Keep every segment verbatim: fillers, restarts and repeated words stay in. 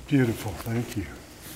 Beautiful. Thank you.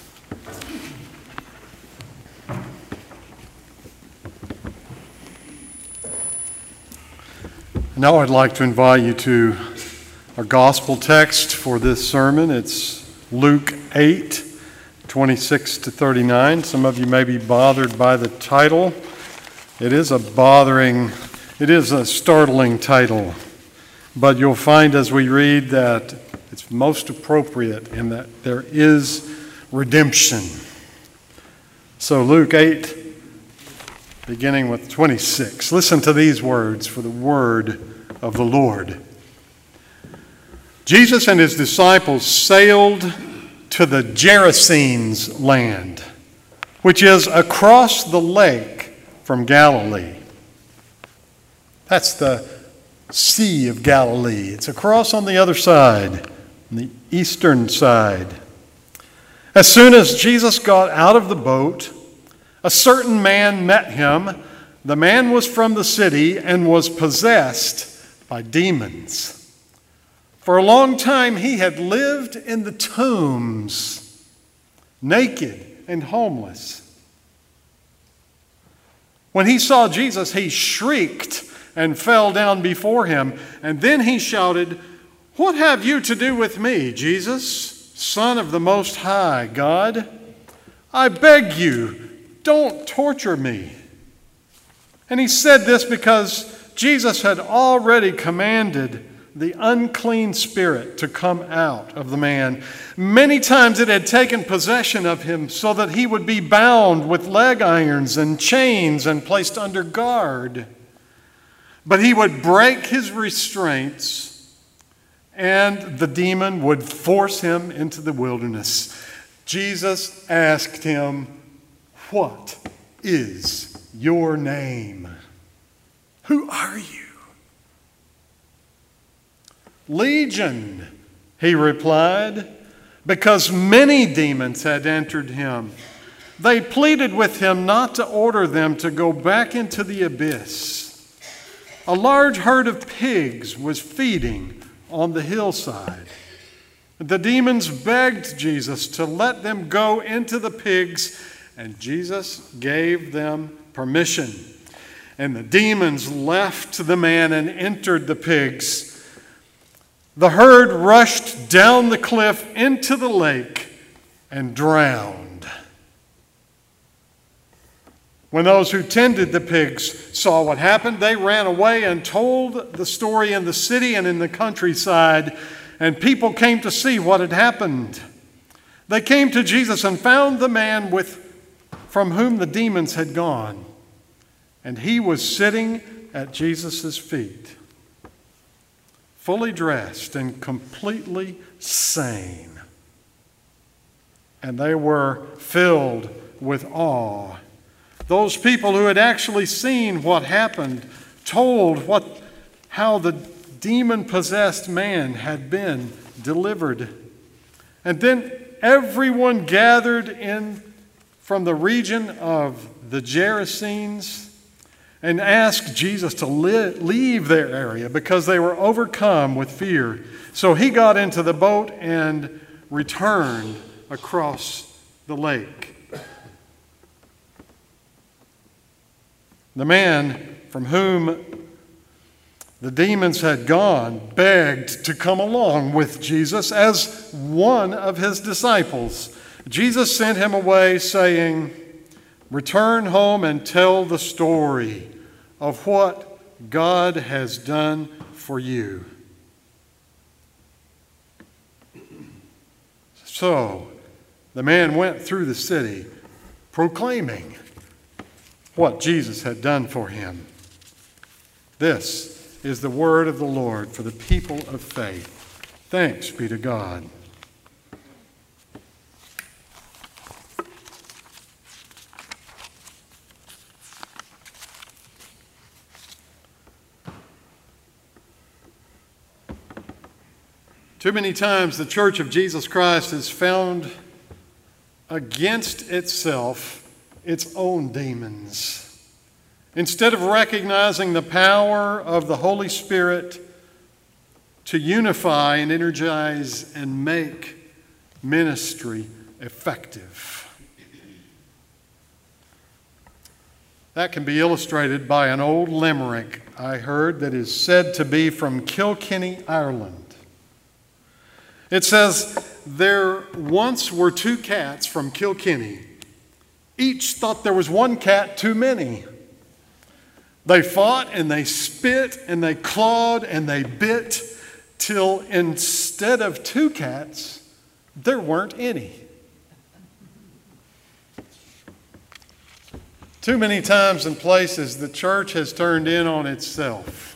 Now I'd like to invite you to our gospel text for this sermon. It's Luke eight, twenty-six to thirty-nine. Some of you may be bothered by the title. It is a bothering, it is a startling title. But you'll find as we read that it's most appropriate in that there is redemption. So Luke eight, beginning with twenty-six. Listen to these words for the word of the Lord. Jesus and his disciples sailed to the Gerasenes land, which is across the lake from Galilee. That's the Sea of Galilee. It's across on the other side, on the eastern side. As soon as Jesus got out of the boat, a certain man met him. The man was from the city and was possessed by demons. For a long time he had lived in the tombs, naked and homeless. When he saw Jesus, he shrieked and fell down before him. And then he shouted, "What have you to do with me, Jesus, Son of the Most High God? I beg you, don't torture me." And he said this because Jesus had already commanded the unclean spirit to come out of the man. Many times it had taken possession of him so that he would be bound with leg irons and chains and placed under guard. But he would break his restraints and the demon would force him into the wilderness. Jesus asked him, "What is your name? Who are you?" "Legion," he replied, because many demons had entered him. They pleaded with him not to order them to go back into the abyss. A large herd of pigs was feeding on the hillside. The demons begged Jesus to let them go into the pigs, and Jesus gave them permission. And the demons left the man and entered the pigs. The herd rushed down the cliff into the lake and drowned. When those who tended the pigs saw what happened, they ran away and told the story in the city and in the countryside, and people came to see what had happened. They came to Jesus and found the man with, from whom the demons had gone, and he was sitting at Jesus' feet, fully dressed and completely sane. And they were filled with awe. Those people who had actually seen what happened told what, how the demon-possessed man had been delivered. And then everyone gathered in from the region of the Gerasenes and asked Jesus to li- leave their area because they were overcome with fear. So he got into the boat and returned across the lake. The man from whom the demons had gone begged to come along with Jesus as one of his disciples. Jesus sent him away saying, "Return home and tell the story of what God has done for you." So the man went through the city proclaiming what Jesus had done for him. This is the word of the Lord for the people of faith. Thanks be to God. Too many times the Church of Jesus Christ is found against itself, its own demons. Instead of recognizing the power of the Holy Spirit to unify and energize and make ministry effective. That can be illustrated by an old limerick I heard that is said to be from Kilkenny, Ireland. It says, "There once were two cats from Kilkenny. Each thought there was one cat too many. They fought and they spit and they clawed and they bit till instead of two cats, there weren't any." Too many times and places the church has turned in on itself.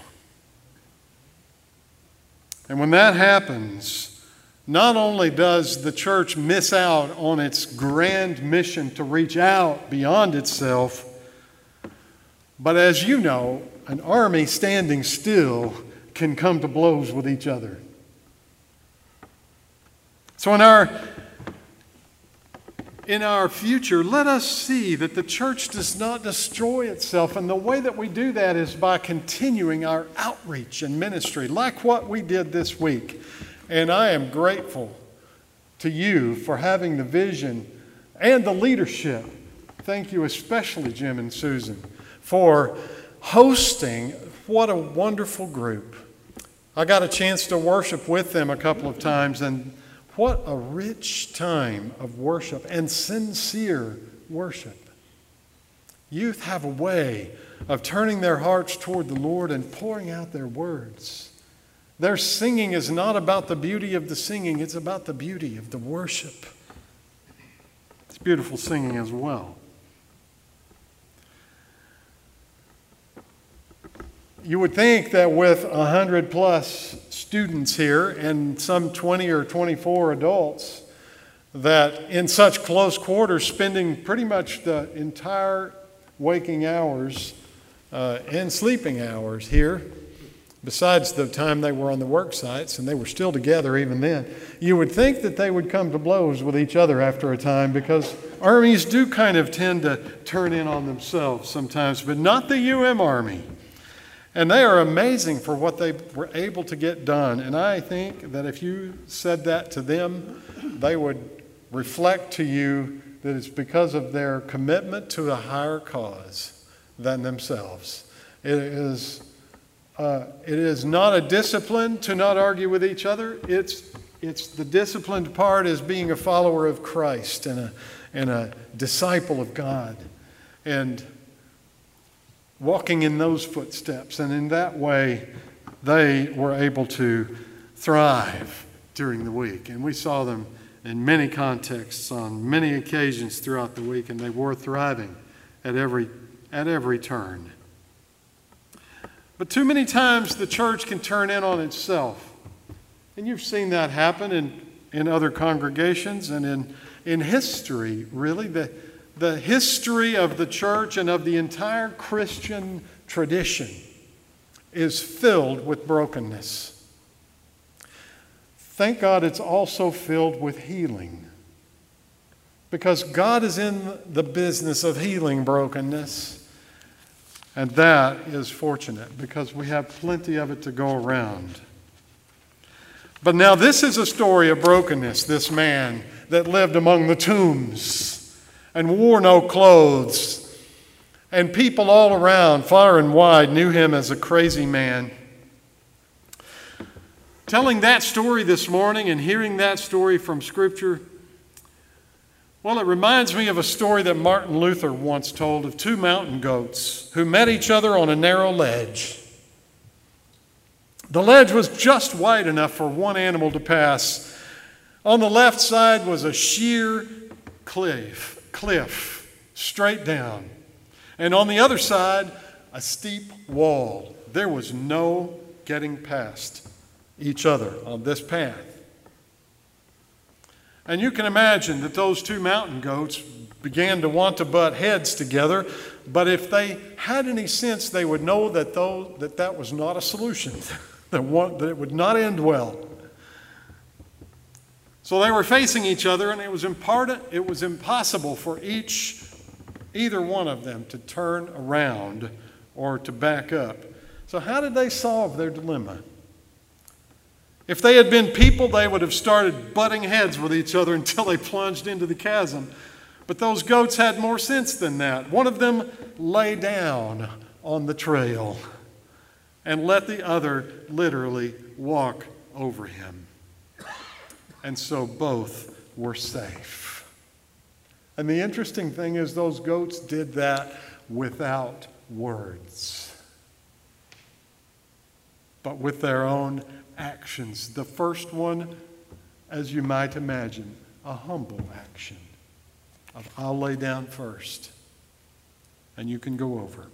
And when that happens, not only does the church miss out on its grand mission to reach out beyond itself, but as you know, an army standing still can come to blows with each other. So in our In our future, let us see that the church does not destroy itself. And the way that we do that is by continuing our outreach and ministry, like what we did this week. And I am grateful to you for having the vision and the leadership. Thank you especially, Jim and Susan, for hosting. What a wonderful group. I got a chance to worship with them a couple of times, and what a rich time of worship and sincere worship. Youth have a way of turning their hearts toward the Lord and pouring out their words. Their singing is not about the beauty of the singing, it's about the beauty of the worship. It's beautiful singing as well. You would think that with a hundred plus students here and some twenty or twenty-four adults, that in such close quarters, spending pretty much the entire waking hours uh, and sleeping hours here, besides the time they were on the work sites, and they were still together even then, you would think that they would come to blows with each other after a time, because armies do kind of tend to turn in on themselves sometimes, but not the U M Army. And they are amazing for what they were able to get done. And I think that if you said that to them, they would reflect to you that it's because of their commitment to a higher cause than themselves. It is, uh, it is not a discipline to not argue with each other. It's, it's the disciplined part is being a follower of Christ and a, and a disciple of God. And walking in those footsteps, and in that way they were able to thrive during the week. And we saw them in many contexts on many occasions throughout the week, and they were thriving at every at every turn. But too many times the church can turn in on itself. And you've seen that happen in, in other congregations and in, in history, really. The The history of the church and of the entire Christian tradition is filled with brokenness. Thank God it's also filled with healing, because God is in the business of healing brokenness, and that is fortunate because we have plenty of it to go around. But now this is a story of brokenness, this man that lived among the tombs and wore no clothes. And people all around, far and wide, knew him as a crazy man. Telling that story this morning and hearing that story from Scripture, well, it reminds me of a story that Martin Luther once told of two mountain goats who met each other on a narrow ledge. The ledge was just wide enough for one animal to pass. On the left side was a sheer cliff. cliff, straight down. And on the other side, a steep wall. There was no getting past each other on this path. And you can imagine that those two mountain goats began to want to butt heads together, but if they had any sense, they would know that those, that, that was not a solution, that, one, that it would not end well. So they were facing each other, and it was important, it was impossible for each, either one of them to turn around or to back up. So how did they solve their dilemma? If they had been people, they would have started butting heads with each other until they plunged into the chasm. But those goats had more sense than that. One of them lay down on the trail and let the other literally walk over him. And so both were safe. And the interesting thing is those goats did that without words, but with their own actions. The first one, as you might imagine, a humble action of I'll lay down first and you can go over.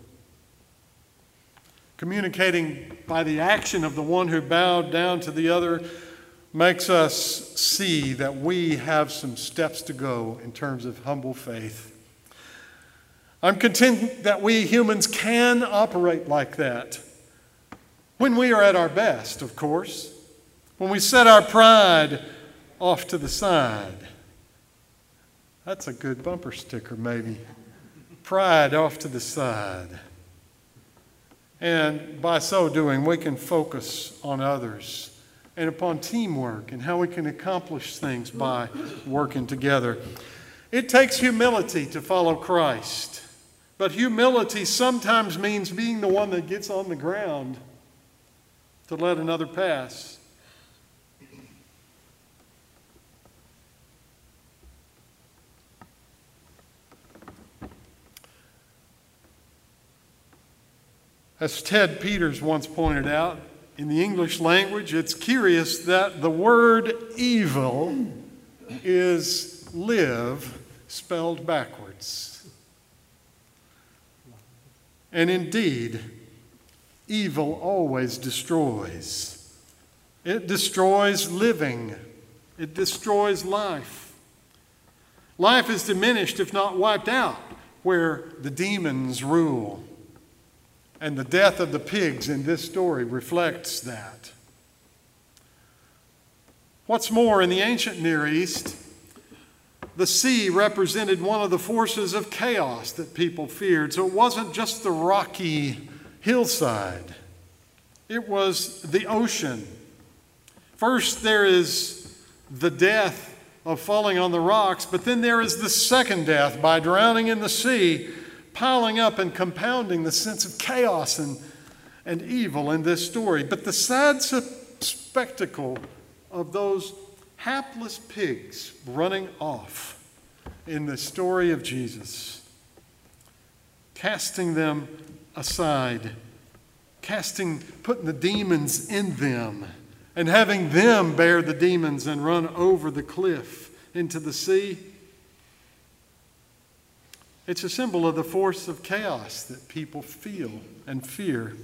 Communicating by the action of the one who bowed down to the other makes us see that we have some steps to go in terms of humble faith. I'm content that we humans can operate like that when we are at our best, of course, when we set our pride off to the side. That's a good bumper sticker, maybe. Pride off to the side. And by so doing, we can focus on others and upon teamwork and how we can accomplish things by working together. It takes humility to follow Christ, but humility sometimes means being the one that gets on the ground to let another pass. As Ted Peters once pointed out, in the English language, it's curious that the word evil is live spelled backwards. And indeed, evil always destroys. It destroys living. It destroys life. Life is diminished, if not wiped out, where the demons rule. And the death of the pigs in this story reflects that. What's more, in the ancient Near East, the sea represented one of the forces of chaos that people feared. So it wasn't just the rocky hillside. It was the ocean. First, there is the death of falling on the rocks, but then there is the second death by drowning in the sea, piling up and compounding the sense of chaos and, and evil in this story. But the sad spectacle of those hapless pigs running off in the story of Jesus, casting them aside, casting, putting the demons in them, and having them bear the demons and run over the cliff into the sea. It's a symbol of the force of chaos that people feel and fear.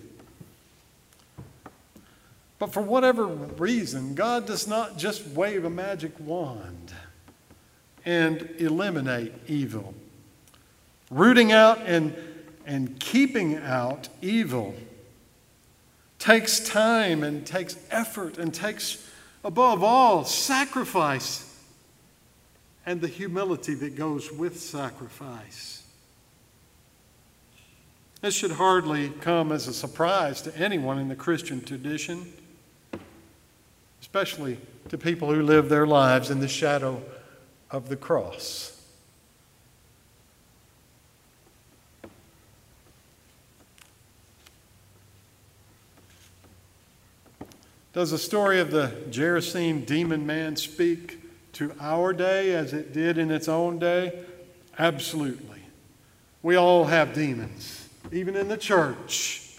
But for whatever reason, God does not just wave a magic wand and eliminate evil. Rooting out and, and keeping out evil takes time and takes effort and takes, above all, sacrifice and the humility that goes with sacrifice. This should hardly come as a surprise to anyone in the Christian tradition, especially to people who live their lives in the shadow of the cross. Does the story of the Gerasene demon man speak to our day as it did in its own day? Absolutely. We all have demons, even in the church.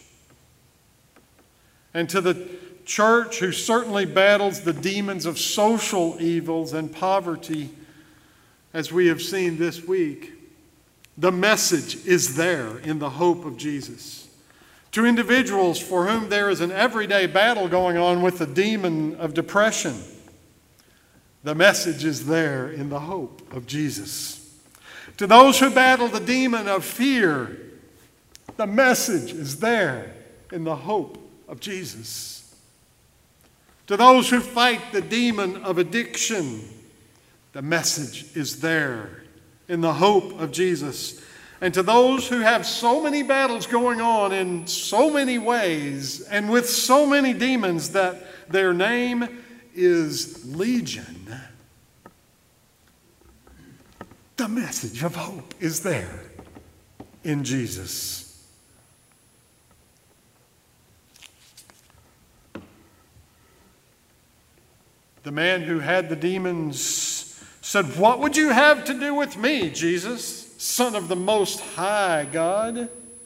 And to the church, who certainly battles the demons of social evils and poverty, as we have seen this week, the message is there in the hope of Jesus. To individuals for whom there is an everyday battle going on with the demon of depression, the message is there in the hope of Jesus. To those who battle the demon of fear, the message is there in the hope of Jesus. To those who fight the demon of addiction, the message is there in the hope of Jesus. And to those who have so many battles going on in so many ways and with so many demons that Their name is Legion. The message of hope is there in Jesus. The man who had the demons said, "What would you have to do with me, Jesus, Son of the Most High God?"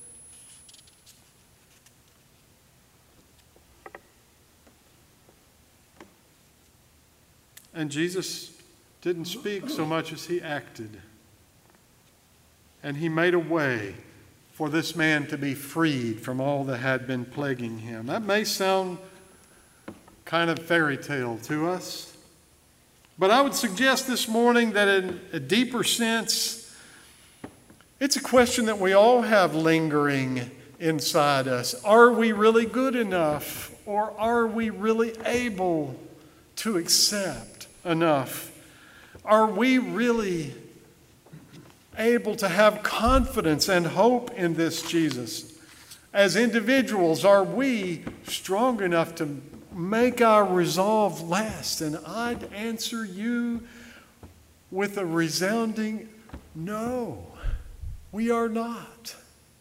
And Jesus didn't speak so much as he acted. And he made a way for this man to be freed from all that had been plaguing him. That may sound kind of fairy tale to us, but I would suggest this morning that in a deeper sense, it's a question that we all have lingering inside us. Are we really good enough, or are we really able to accept enough? Are we really able to have confidence and hope in this Jesus? As individuals, are we strong enough to make our resolve last? And I'd answer you with a resounding no. We are not.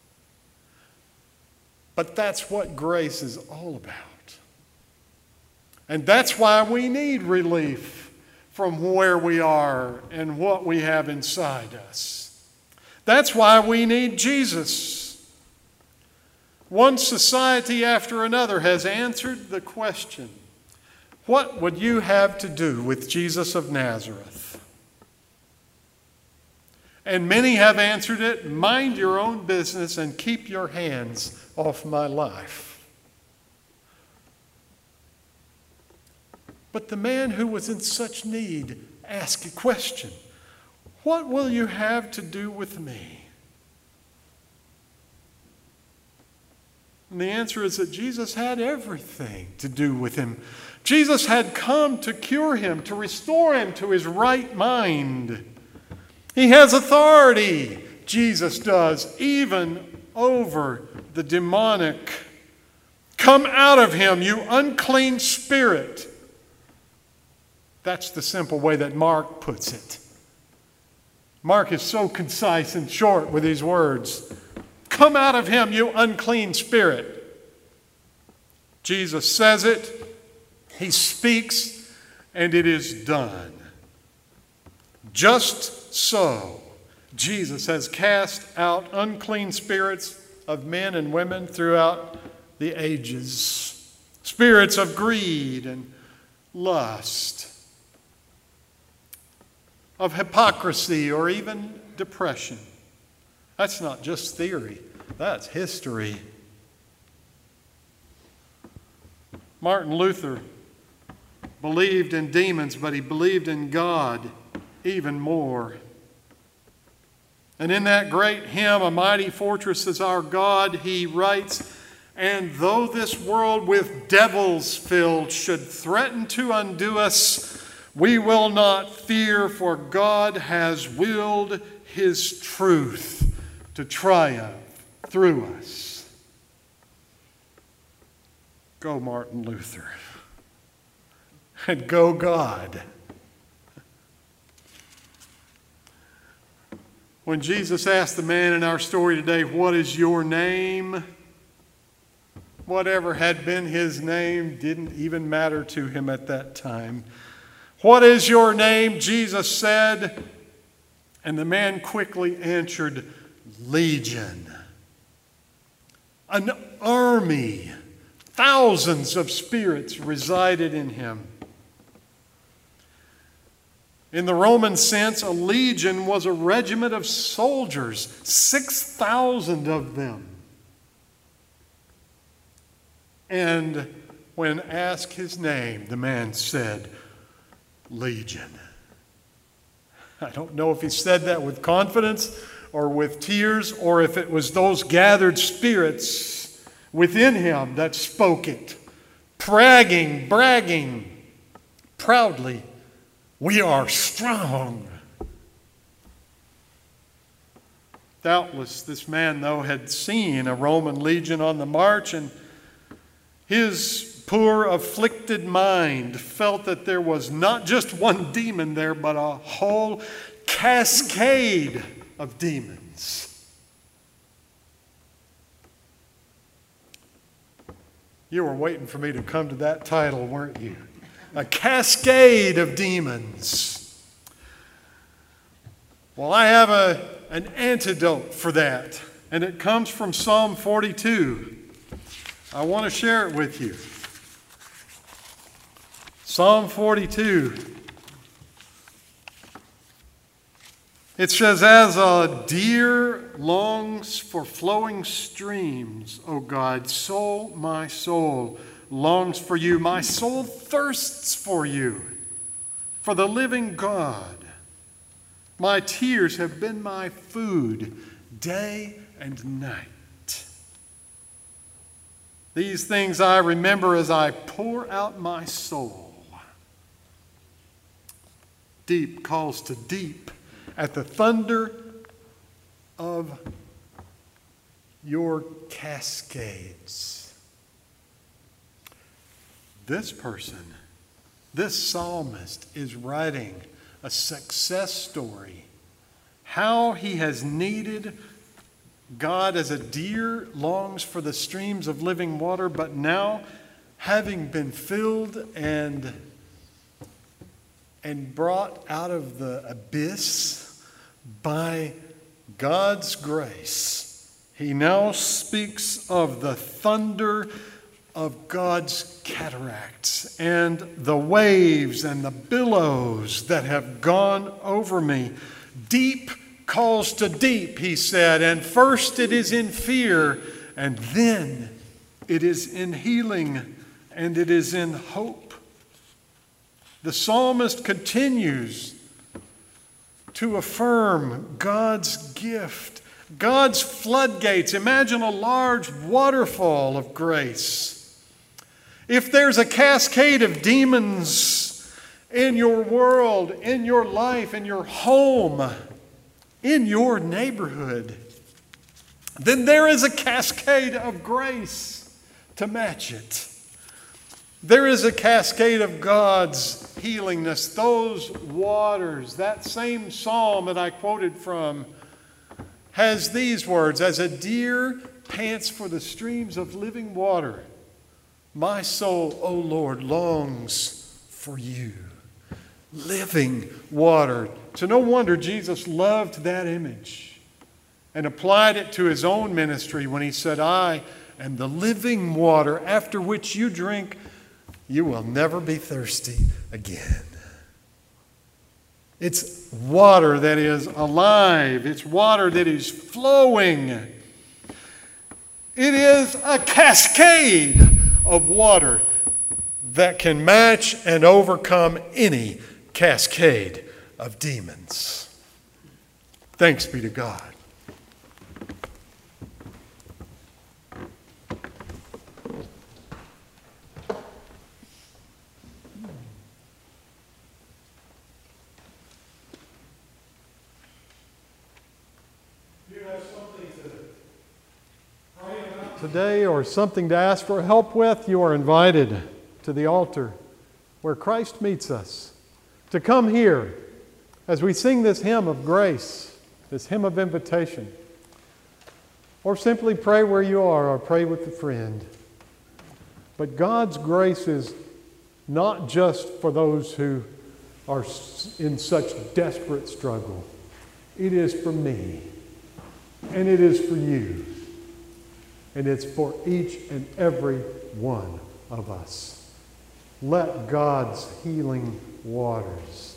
But that's what grace is all about. And that's why we need relief from where we are and what we have inside us. That's why we need Jesus. One society after another has answered the question, what would you have to do with Jesus of Nazareth? And many have answered it, mind your own business and keep your hands off my life. But the man who was in such need asked a question, what will you have to do with me? And the answer is that Jesus had everything to do with him. Jesus had come to cure him, to restore him to his right mind. He has authority, Jesus does, even over the demonic. Come out of him, you unclean spirit. That's the simple way that Mark puts it. Mark is so concise and short with these words. Come out of him, you unclean spirit. Jesus says it, he speaks, and it is done. Just so, Jesus has cast out unclean spirits of men and women throughout the ages. Spirits of greed and lust, of hypocrisy or even depression. That's not just theory, that's history. Martin Luther believed in demons, but he believed in God even more. And in that great hymn, A Mighty Fortress is Our God, he writes, and though this world with devils filled should threaten to undo us, we will not fear, for God has willed his truth to triumph through us. Go, Martin Luther. And go, God. When Jesus asked the man in our story today, what is your name? Whatever had been his name didn't even matter to him at that time. What is your name? Jesus said, and the man quickly answered, Legion. An army. Thousands of spirits resided in him. In the Roman sense, a legion was a regiment of soldiers, six thousand of them. And when asked his name, the man said, Legion. I don't know if he said that with confidence or with tears, or if it was those gathered spirits within him that spoke it, bragging, bragging proudly, we are strong. Doubtless this man, though, had seen a Roman legion on the march, and his poor afflicted mind felt that there was not just one demon there, but a whole cascade of demons. You were waiting for me to come to that title, weren't you? A cascade of demons. Well, I have a, an antidote for that, and it comes from Psalm forty-two. I want to share it with you. Psalm forty-two. It says, as a deer longs for flowing streams, O God, so my soul longs for you. My soul thirsts for you, for the living God. My tears have been my food day and night. These things I remember as I pour out my soul. Deep calls to deep at the thunder of your cascades. This person, this psalmist, is writing a success story. How he has needed God as a deer longs for the streams of living water, but now, having been filled and and brought out of the abyss by God's grace, he now speaks of the thunder of God's cataracts and the waves and the billows that have gone over me. Deep calls to deep, he said, and first it is in fear, and then it is in healing, and it is in hope. The psalmist continues to affirm God's gift, God's floodgates. Imagine a large waterfall of grace. If there's a cascade of demons in your world, in your life, in your home, in your neighborhood, then there is a cascade of grace to match it. There is a cascade of God's healingness. Those waters, that same psalm that I quoted from, has these words, as a deer pants for the streams of living water, my soul, O Lord, longs for you. Living water. So no wonder Jesus loved that image and applied it to his own ministry when he said, I am the living water after which you drink, you will never be thirsty again. It's water that is alive. It's water that is flowing. It is a cascade of water that can match and overcome any cascade of demons. Thanks be to God. Today, or something to ask for help with, you are invited to the altar where Christ meets us, to come here as we sing this hymn of grace, this hymn of invitation, or simply pray where you are or pray with a friend. But God's grace is not just for those who are in such desperate struggle. It is for me, and it is for you. And it's for each and every one of us. Let God's healing waters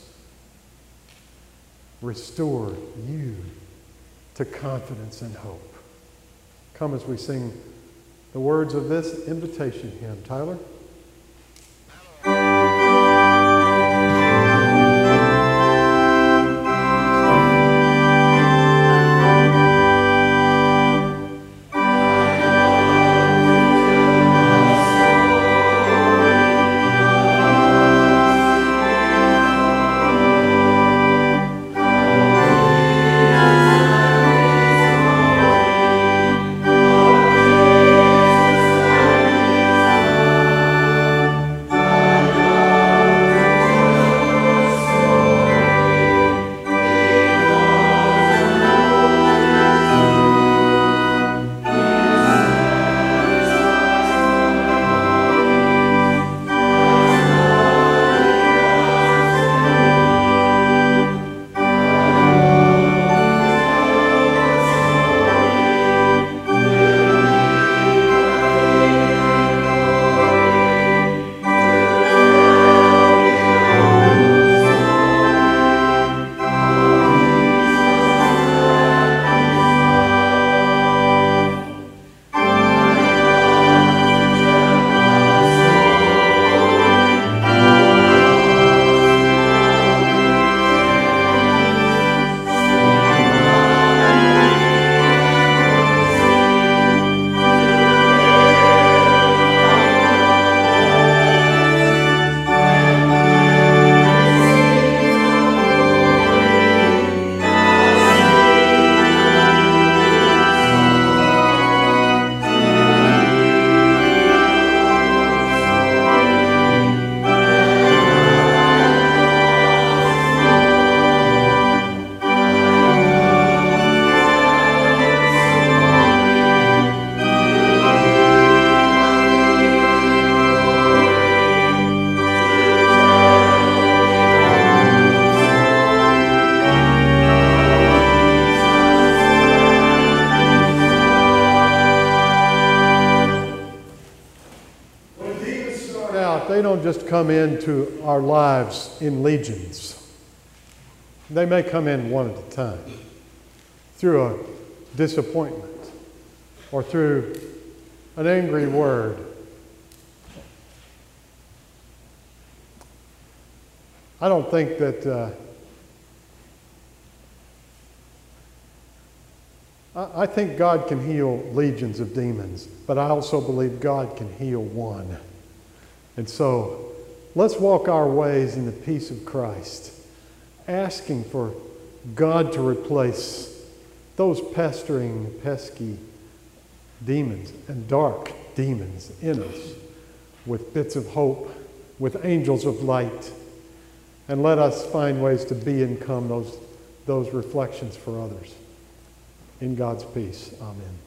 restore you to confidence and hope. Come as we sing the words of this invitation hymn. Tyler? come into our lives in legions. They may come in one at a time, through a disappointment, or through an angry word. I don't think that uh, I, I think God can heal legions of demons, but I also believe God can heal one. And so let's walk our ways in the peace of Christ, asking for God to replace those pestering, pesky demons and dark demons in us with bits of hope, with angels of light, and let us find ways to be and become those, those reflections for others. In God's peace, amen.